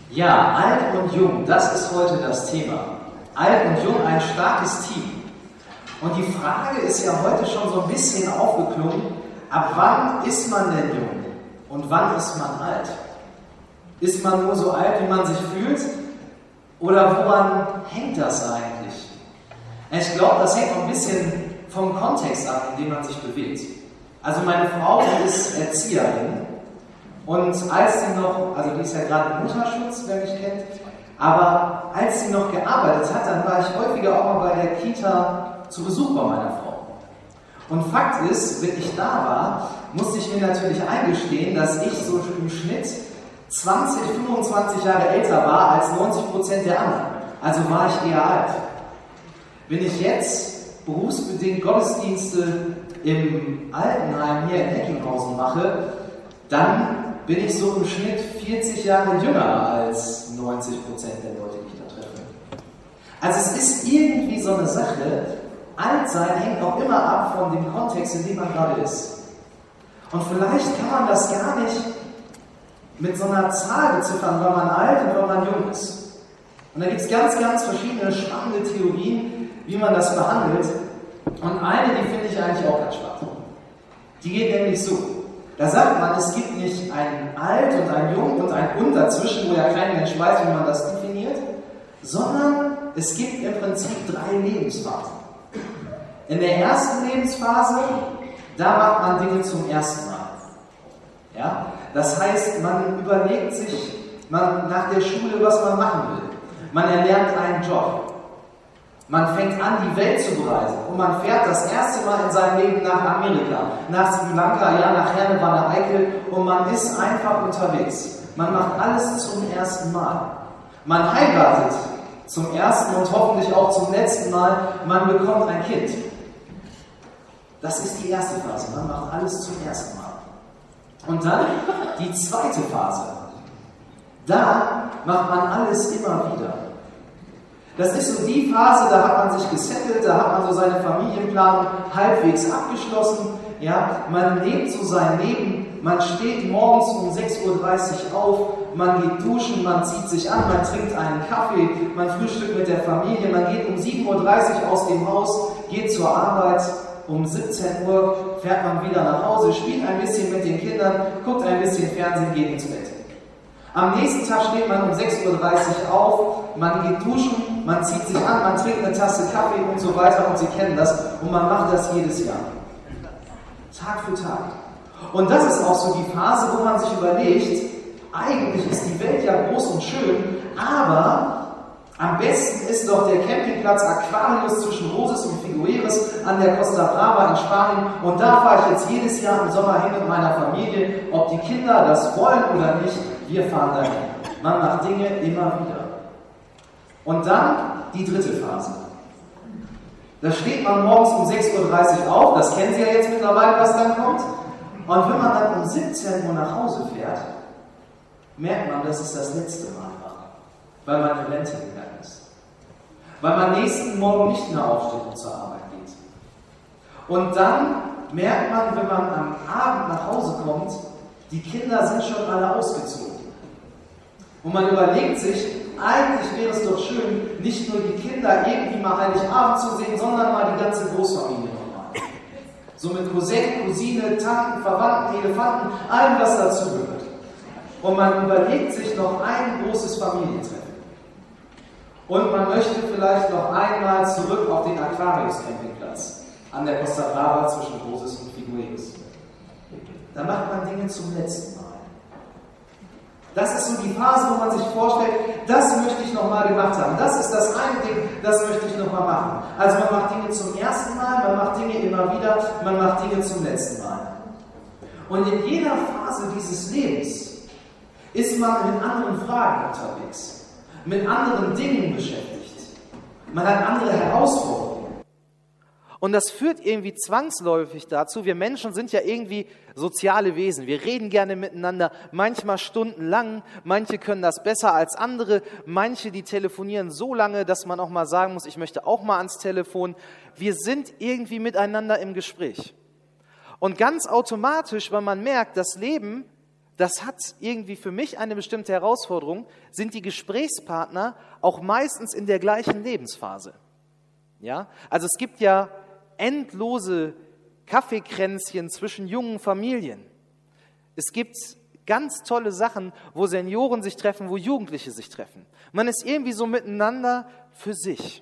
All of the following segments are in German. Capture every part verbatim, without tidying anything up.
Ja, alt und jung, das ist heute das Thema. Alt und jung, ein starkes Team. Und die Frage ist ja heute schon so ein bisschen aufgeklungen, ab wann ist man denn jung und wann ist man alt? Ist man nur so alt, wie man sich fühlt? Oder woran hängt das eigentlich? Ich glaube, das hängt auch ein bisschen vom Kontext ab, in dem man sich bewegt. Also meine Frau, die ist Erzieherin. Und als sie noch, also die ist ja gerade im Mutterschutz, wer mich kennt, aber als sie noch gearbeitet hat, dann war ich häufiger auch mal bei der Kita zu Besuch bei meiner Frau. Und Fakt ist, wenn ich da war, musste ich mir natürlich eingestehen, dass ich so im Schnitt zwanzig, fünfundzwanzig Jahre älter war als neunzig Prozent der anderen. Also war ich eher alt. Wenn ich jetzt berufsbedingt Gottesdienste im Altenheim hier in Eckinghausen mache, dann bin ich so im Schnitt vierzig Jahre jünger als neunzig Prozent der Leute, die ich da treffe. Also es ist irgendwie so eine Sache, Altsein hängt auch immer ab von dem Kontext, in dem man gerade ist. Und vielleicht kann man das gar nicht mit so einer Zahl beziffern, weil man alt und weil man jung ist. Und da gibt es ganz, ganz verschiedene spannende Theorien, wie man das behandelt. Und eine, die finde ich eigentlich auch ganz spannend. Die geht nämlich so. Da sagt man, es gibt nicht ein Alt und ein Jung und ein Und dazwischen, wo ja kein Mensch weiß, wie man das definiert, sondern es gibt im Prinzip drei Lebensphasen. In der ersten Lebensphase, da macht man Dinge zum ersten Mal. Ja? Das heißt, man überlegt sich man nach der Schule, was man machen will. Man erlernt einen Job. Man fängt an, die Welt zu bereisen und man fährt das erste Mal in seinem Leben nach Amerika, nach Sri Lanka, ja, nach Herne-Wanne-Eickel und man ist einfach unterwegs. Man macht alles zum ersten Mal. Man heiratet zum ersten und hoffentlich auch zum letzten Mal. Man bekommt ein Kind. Das ist die erste Phase. Man macht alles zum ersten Mal. Und dann die zweite Phase. Da macht man alles immer wieder. Das ist so die Phase, da hat man sich gesettelt, da hat man so seine Familienplanung halbwegs abgeschlossen. Ja, man lebt so sein Leben, man steht morgens um sechs Uhr dreißig auf, man geht duschen, man zieht sich an, man trinkt einen Kaffee, man frühstückt mit der Familie, man geht um sieben Uhr dreißig aus dem Haus, geht zur Arbeit, um siebzehn Uhr fährt man wieder nach Hause, spielt ein bisschen mit den Kindern, guckt ein bisschen Fernsehen, geht ins Bett. Am nächsten Tag steht man um sechs Uhr dreißig auf, man geht duschen, man zieht sich an, man trinkt eine Tasse Kaffee und so weiter und Sie kennen das und man macht das jedes Jahr. Tag für Tag. Und das ist auch so die Phase, wo man sich überlegt, eigentlich ist die Welt ja groß und schön, aber am besten ist doch der Campingplatz Aquarius zwischen Roses und Figueres an der Costa Brava in Spanien und da fahre ich jetzt jedes Jahr im Sommer hin mit meiner Familie, ob die Kinder das wollen oder nicht, wir fahren dahin. Man macht Dinge immer wieder. Und dann die dritte Phase. Da steht man morgens um sechs Uhr dreißig auf, das kennen Sie ja jetzt mittlerweile, was dann kommt. Und wenn man dann um siebzehn Uhr nach Hause fährt, merkt man, dass es das letzte Mal war, weil man in Rente gegangen ist. Weil man nächsten Morgen nicht mehr aufsteht und zur Arbeit geht. Und dann merkt man, wenn man am Abend nach Hause kommt, die Kinder sind schon alle ausgezogen. Und man überlegt sich, eigentlich wäre es doch schön, nicht nur die Kinder irgendwie mal Heiligabend zu sehen, sondern mal die ganze Großfamilie nochmal. So mit Cousin, Cousine, Tanten, Verwandten, Elefanten, allem, was dazugehört. Und man überlegt sich noch ein großes Familientreffen. Und man möchte vielleicht noch einmal zurück auf den Aquarius-Campingplatz an der Costa Brava zwischen Roses und Figueres. Da macht man Dinge zum letzten Mal. Das ist so die Phase, wo man sich vorstellt, das möchte ich nochmal gemacht haben. Das ist das eine Ding, das möchte ich nochmal machen. Also man macht Dinge zum ersten Mal, man macht Dinge immer wieder, man macht Dinge zum letzten Mal. Und in jeder Phase dieses Lebens ist man mit anderen Fragen unterwegs, mit anderen Dingen beschäftigt. Man hat andere Herausforderungen. Und das führt irgendwie zwangsläufig dazu, wir Menschen sind ja irgendwie soziale Wesen, wir reden gerne miteinander, manchmal stundenlang, manche können das besser als andere, manche, die telefonieren so lange, dass man auch mal sagen muss, ich möchte auch mal ans Telefon. Wir sind irgendwie miteinander im Gespräch. Und ganz automatisch, weil man merkt, das Leben das hat irgendwie für mich eine bestimmte Herausforderung, sind die Gesprächspartner auch meistens in der gleichen Lebensphase. Ja? Also es gibt ja endlose Kaffeekränzchen zwischen jungen Familien. Es gibt ganz tolle Sachen, wo Senioren sich treffen, wo Jugendliche sich treffen. Man ist irgendwie so miteinander für sich.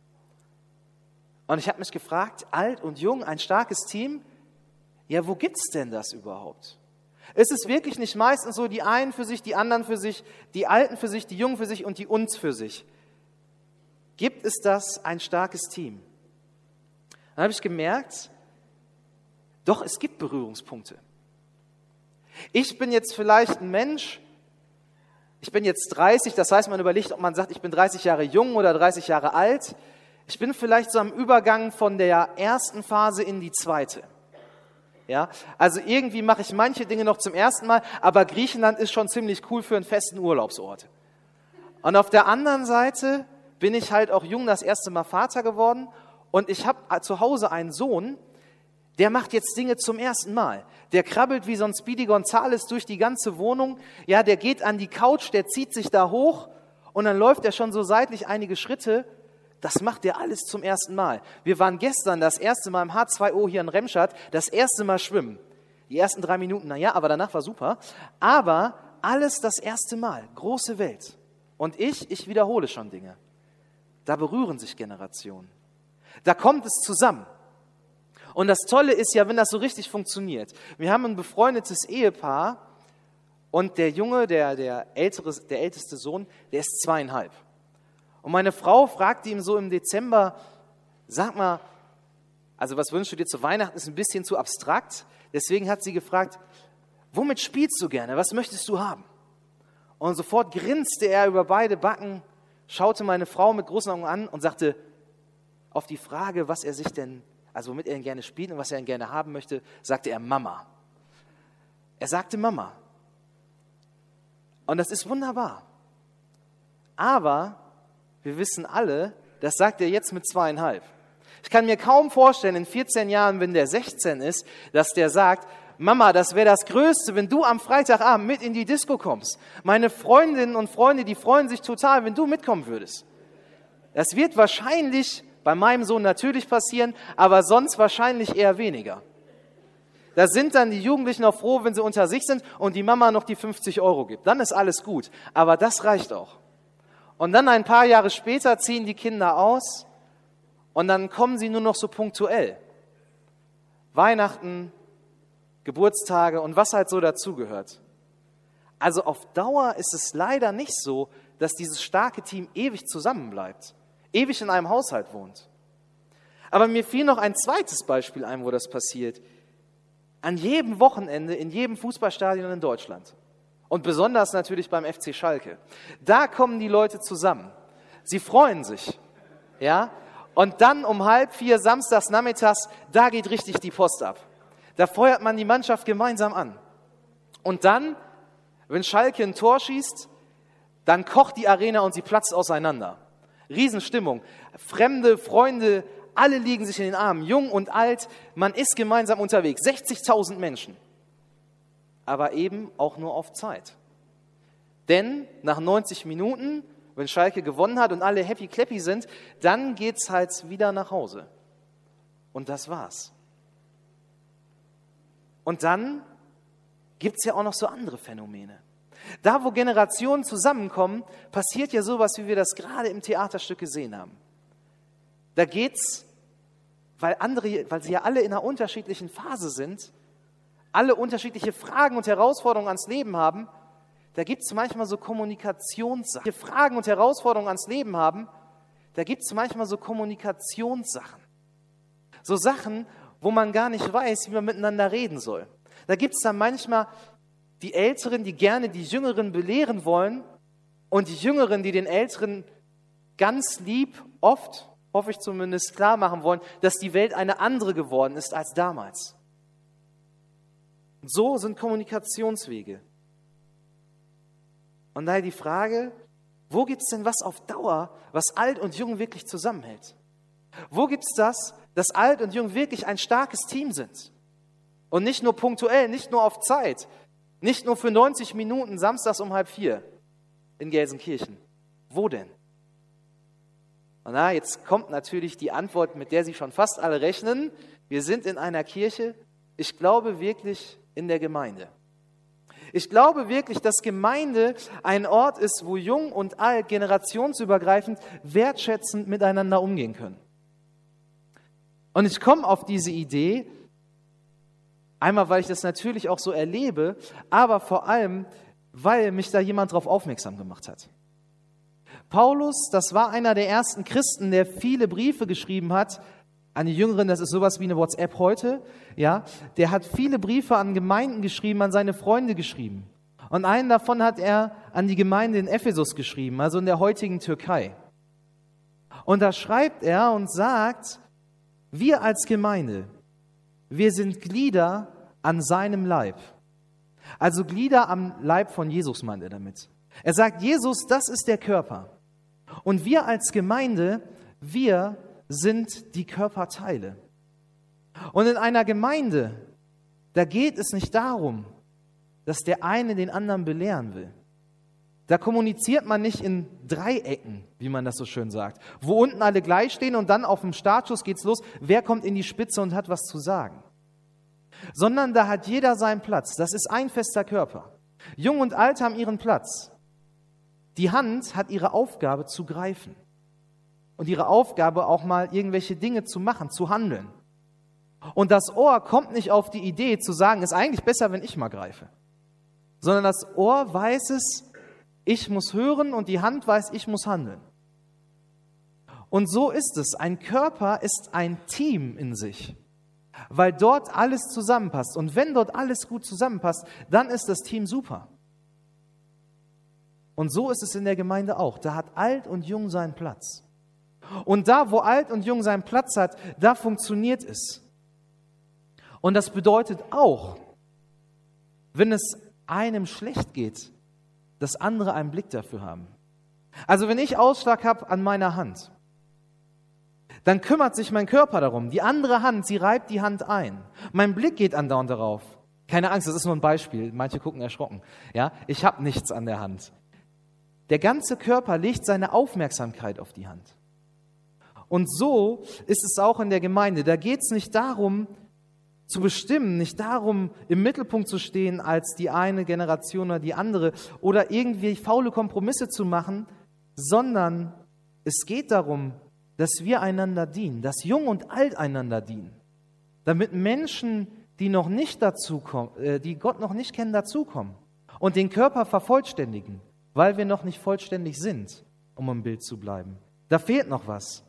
Und ich habe mich gefragt, alt und jung, ein starkes Team, ja, wo gibt's denn das überhaupt? Ist es wirklich nicht meistens so, die einen für sich, die anderen für sich, die Alten für sich, die Jungen für sich und die uns für sich? Gibt es das, ein starkes Team? Dann habe ich gemerkt, doch, es gibt Berührungspunkte. Ich bin jetzt vielleicht ein Mensch, ich bin jetzt dreißig, das heißt, man überlegt, ob man sagt, ich bin dreißig Jahre jung oder dreißig Jahre alt. Ich bin vielleicht so am Übergang von der ersten Phase in die zweite. Ja, also irgendwie mache ich manche Dinge noch zum ersten Mal, aber Griechenland ist schon ziemlich cool für einen festen Urlaubsort. Und auf der anderen Seite bin ich halt auch jung das erste Mal Vater geworden und ich habe zu Hause einen Sohn, der macht jetzt Dinge zum ersten Mal. Der krabbelt wie so ein Speedy Gonzales durch die ganze Wohnung. Ja, der geht an die Couch, der zieht sich da hoch und dann läuft er schon so seitlich einige Schritte. Das macht er alles zum ersten Mal. Wir waren gestern das erste Mal im H zwei O hier in Remscheid, das erste Mal schwimmen. Die ersten drei Minuten, naja, aber danach war super. Aber alles das erste Mal, große Welt. Und ich, ich wiederhole schon Dinge. Da berühren sich Generationen. Da kommt es zusammen. Und das Tolle ist ja, wenn das so richtig funktioniert. Wir haben ein befreundetes Ehepaar und der Junge, der, der, ältere, der älteste Sohn, der ist zweieinhalb. Und meine Frau fragte ihm so im Dezember, sag mal, also was wünschst du dir zu Weihnachten, ist ein bisschen zu abstrakt. Deswegen hat sie gefragt, womit spielst du gerne, was möchtest du haben? Und sofort grinste er über beide Backen, schaute meine Frau mit großen Augen an und sagte, auf die Frage, was er sich denn, also womit er ihn gerne spielt und was er ihn gerne haben möchte, sagte er Mama. Er sagte Mama. Und das ist wunderbar. Aber wir wissen alle, das sagt er jetzt mit zweieinhalb. Ich kann mir kaum vorstellen, in vierzehn Jahren, wenn der sechzehn ist, dass der sagt, Mama, das wäre das Größte, wenn du am Freitagabend mit in die Disco kommst. Meine Freundinnen und Freunde, die freuen sich total, wenn du mitkommen würdest. Das wird wahrscheinlich bei meinem Sohn natürlich passieren, aber sonst wahrscheinlich eher weniger. Da sind dann die Jugendlichen auch froh, wenn sie unter sich sind und die Mama noch die fünfzig Euro gibt. Dann ist alles gut, aber das reicht auch. Und dann ein paar Jahre später ziehen die Kinder aus und dann kommen sie nur noch so punktuell. Weihnachten, Geburtstage und was halt so dazugehört. Also auf Dauer ist es leider nicht so, dass dieses starke Team ewig zusammenbleibt, ewig in einem Haushalt wohnt. Aber mir fiel noch ein zweites Beispiel ein, wo das passiert. An jedem Wochenende in jedem Fußballstadion in Deutschland. Und besonders natürlich beim F C Schalke. Da kommen die Leute zusammen. Sie freuen sich. Ja? Und dann um halb vier samstags nachmittags, da geht richtig die Post ab. Da feuert man die Mannschaft gemeinsam an. Und dann, wenn Schalke ein Tor schießt, dann kocht die Arena und sie platzt auseinander. Riesenstimmung. Fremde, Freunde, alle liegen sich in den Armen, jung und alt. Man ist gemeinsam unterwegs. sechzigtausend Menschen. Aber eben auch nur auf Zeit. Denn nach neunzig Minuten, wenn Schalke gewonnen hat und alle happy clappy sind, dann geht's halt wieder nach Hause. Und das war's. Und dann gibt's ja auch noch so andere Phänomene. Da, wo Generationen zusammenkommen, passiert ja sowas, wie wir das gerade im Theaterstück gesehen haben. Da geht's, weil andere, weil sie ja alle in einer unterschiedlichen Phase sind, alle unterschiedliche Fragen und Herausforderungen ans Leben haben, da gibt es manchmal so Kommunikationssachen. Fragen und Herausforderungen ans Leben haben, da gibt es manchmal so Kommunikationssachen. So Sachen, wo man gar nicht weiß, wie man miteinander reden soll. Da gibt es dann manchmal die Älteren, die gerne die Jüngeren belehren wollen und die Jüngeren, die den Älteren ganz lieb, oft, hoffe ich zumindest, klar machen wollen, dass die Welt eine andere geworden ist als damals. So sind Kommunikationswege. Und daher die Frage, wo gibt es denn was auf Dauer, was alt und jung wirklich zusammenhält? Wo gibt es das, dass alt und jung wirklich ein starkes Team sind? Und nicht nur punktuell, nicht nur auf Zeit, Nicht nur für neunzig Minuten, samstags um halb vier in Gelsenkirchen. Wo denn? Und na, jetzt kommt natürlich die Antwort, mit der Sie schon fast alle rechnen. Wir sind in einer Kirche. Ich glaube wirklich in der Gemeinde. Ich glaube wirklich, dass Gemeinde ein Ort ist, wo Jung und Alt generationsübergreifend wertschätzend miteinander umgehen können. Und ich komme auf diese Idee, einmal, weil ich das natürlich auch so erlebe, aber vor allem, weil mich da jemand darauf aufmerksam gemacht hat. Paulus, das war einer der ersten Christen, der viele Briefe geschrieben hat an die Jüngeren, das ist sowas wie eine WhatsApp heute, ja, der hat viele Briefe an Gemeinden geschrieben, an seine Freunde geschrieben. Und einen davon hat er an die Gemeinde in Ephesus geschrieben, also in der heutigen Türkei. Und da schreibt er und sagt, wir als Gemeinde, wir sind Glieder an seinem Leib. Also Glieder am Leib von Jesus meint er damit. Er sagt, Jesus, das ist der Körper. Und wir als Gemeinde, wir sind die Körperteile. Und in einer Gemeinde, da geht es nicht darum, dass der eine den anderen belehren will. Da kommuniziert man nicht in Dreiecken, wie man das so schön sagt, wo unten alle gleich stehen und dann auf dem Startschuss geht's los, wer kommt in die Spitze und hat was zu sagen. Sondern da hat jeder seinen Platz. Das ist ein fester Körper. Jung und Alt haben ihren Platz. Die Hand hat ihre Aufgabe zu greifen. Und ihre Aufgabe auch mal irgendwelche Dinge zu machen, zu handeln. Und das Ohr kommt nicht auf die Idee zu sagen, ist eigentlich besser, wenn ich mal greife. Sondern das Ohr weiß es, ich muss hören und die Hand weiß, ich muss handeln. Und so ist es. Ein Körper ist ein Team in sich. Weil dort alles zusammenpasst. Und wenn dort alles gut zusammenpasst, dann ist das Team super. Und so ist es in der Gemeinde auch. Da hat Alt und Jung seinen Platz. Und da, wo Alt und Jung seinen Platz hat, da funktioniert es. Und das bedeutet auch, wenn es einem schlecht geht, dass andere einen Blick dafür haben. Also wenn ich Ausschlag habe an meiner Hand, dann kümmert sich mein Körper darum. Die andere Hand, sie reibt die Hand ein. Mein Blick geht andauernd darauf. Keine Angst, das ist nur ein Beispiel. Manche gucken erschrocken. Ja, ich habe nichts an der Hand. Der ganze Körper legt seine Aufmerksamkeit auf die Hand. Und so ist es auch in der Gemeinde. Da geht es nicht darum, zu bestimmen, nicht darum, im Mittelpunkt zu stehen als die eine Generation oder die andere oder irgendwie faule Kompromisse zu machen, sondern es geht darum, dass wir einander dienen, dass Jung und Alt einander dienen, damit Menschen, die noch nicht dazukommen, äh, die Gott noch nicht kennen, dazukommen und den Körper vervollständigen, weil wir noch nicht vollständig sind, um im Bild zu bleiben. Da fehlt noch was.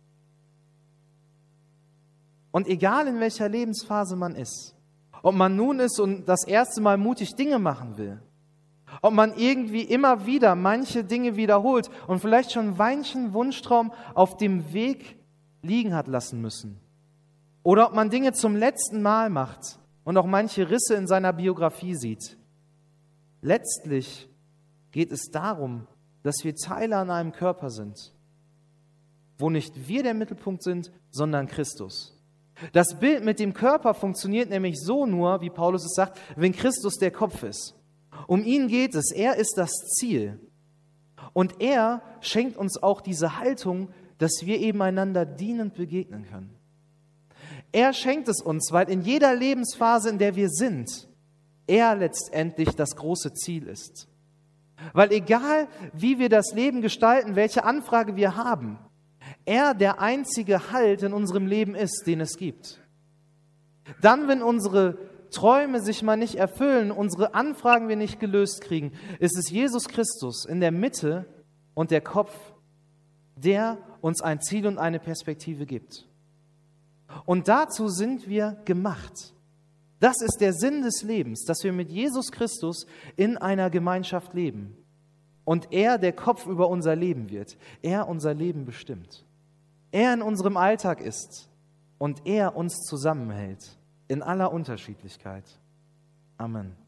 Und egal in welcher Lebensphase man ist, ob man nun ist und das erste Mal mutig Dinge machen will, ob man irgendwie immer wieder manche Dinge wiederholt und vielleicht schon manchen Wunschtraum auf dem Weg liegen hat lassen müssen, oder ob man Dinge zum letzten Mal macht und auch manche Risse in seiner Biografie sieht. Letztlich geht es darum, dass wir Teile an einem Körper sind, wo nicht wir der Mittelpunkt sind, sondern Christus. Das Bild mit dem Körper funktioniert nämlich so nur, wie Paulus es sagt, wenn Christus der Kopf ist. Um ihn geht es, er ist das Ziel. Und er schenkt uns auch diese Haltung, dass wir eben einander dienend begegnen können. Er schenkt es uns, weil in jeder Lebensphase, in der wir sind, er letztendlich das große Ziel ist. Weil egal, wie wir das Leben gestalten, welche Anfrage wir haben, er der einzige Halt in unserem Leben ist, den es gibt. Dann, wenn unsere Träume sich mal nicht erfüllen, unsere Anfragen wir nicht gelöst kriegen, ist es Jesus Christus in der Mitte und der Kopf, der uns ein Ziel und eine Perspektive gibt. Und dazu sind wir gemacht. Das ist der Sinn des Lebens, dass wir mit Jesus Christus in einer Gemeinschaft leben. Und er der Kopf über unser Leben wird. Er unser Leben bestimmt. Er in unserem Alltag ist und er uns zusammenhält in aller Unterschiedlichkeit. Amen.